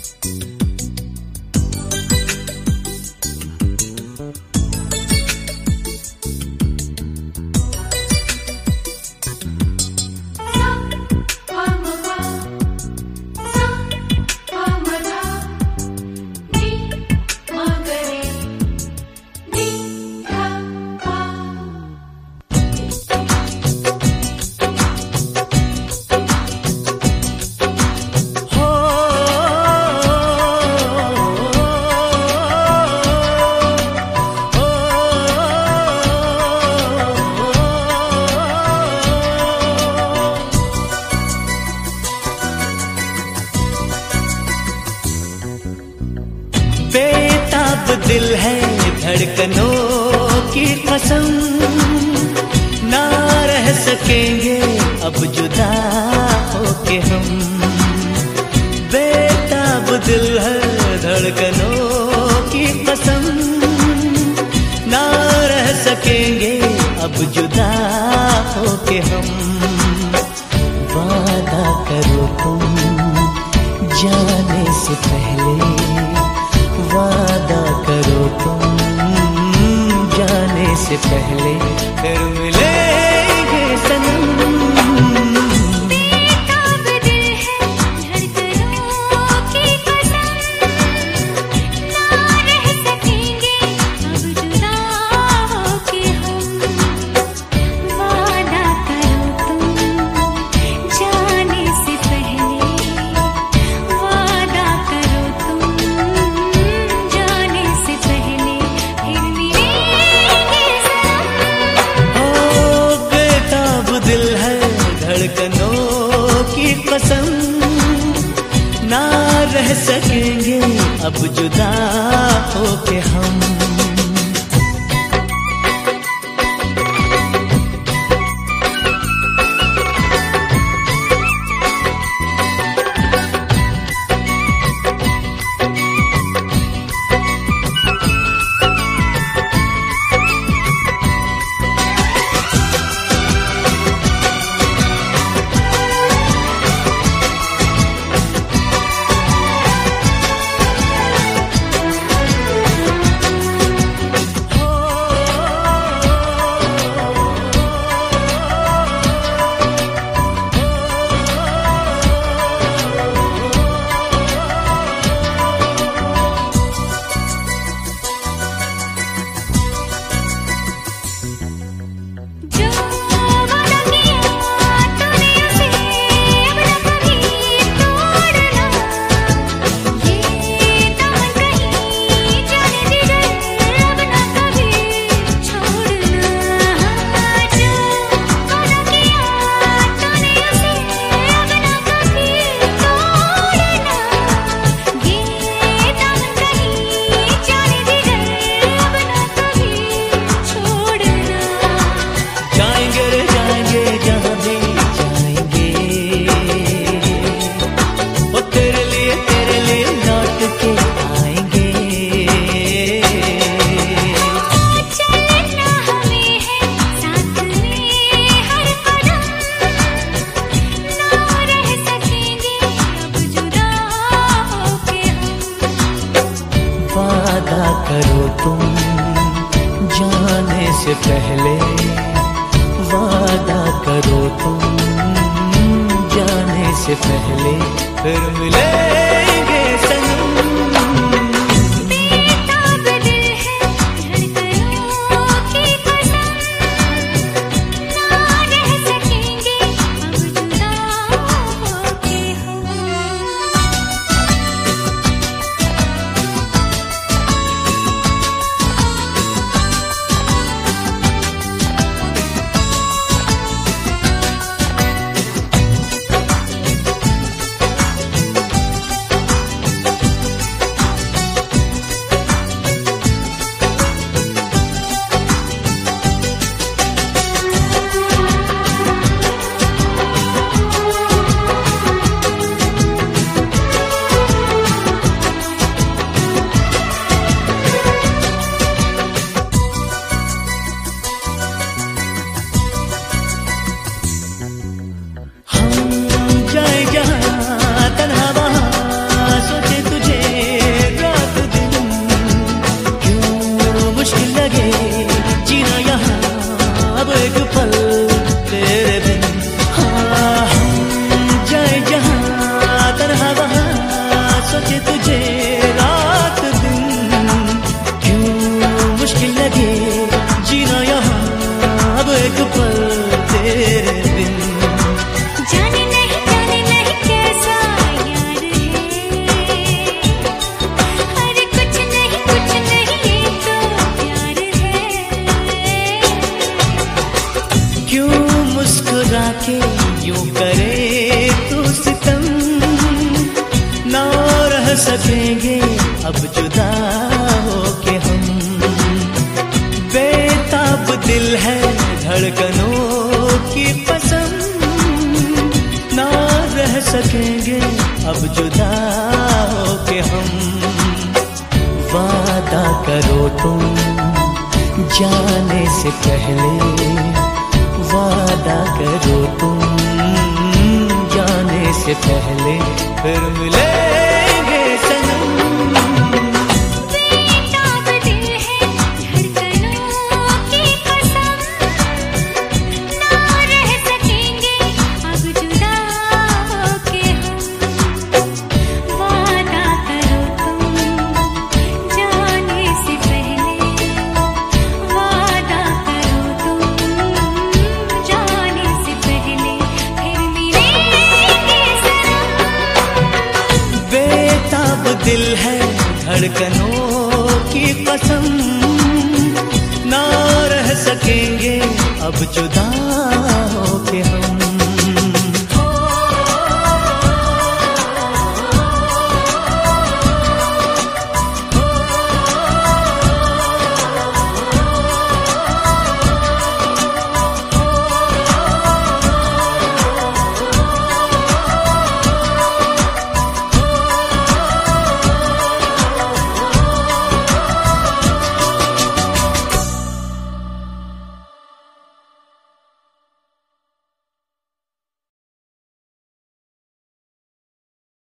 दिल है धड़कनों की कसम, ना रह सकेंगे अब जुदा होके हम। बेताब दिल है धड़कनों की कसम, ना रह सकेंगे अब जुदा होके हम। वादा करो तुम जाने से पहले, वादा करो तुम जाने से पहले, फिर मिलेंगे सनम। बेताब दिल है धड़कनों की कसम, ना रह सकेंगे अब जुदा होके हम। वादा करो तुम जाने से पहले, वादा करो तुम जाने से पहले, फिर मिलेंगे सनम। ओ बेताब दिल है धड़कनों की कसम, ना रह सकेंगे अब जुदा होके हम। वादा करो तुम जाने से पहले, वादा करो तुम जाने से पहले, फिर मिलेंगे सनम। बेताब दिल है धड़कनों की कसम, ना रह सकेंगे अब जुदा होके हम। रह सकेंगे अब जुदा हो के हम। बेताब दिल है धड़कनों की कसम, ना रह सकेंगे अब जुदा हो के हम। वादा करो तुम जाने से पहले, वादा करो तुम जाने से पहले, फिर मिलेंगे सनम। बेताब दिल है धड़कनों की कसम, ना रह सकेंगे अब जुदा होके हम। वादा करो तुम जाने से पहले, वादा करो तुम जाने से पहले, फिर मिलेंगे सनम। बेताब दिल है धड़कनों की कसम, ना रह सकेंगे अब जुदा हो के हम।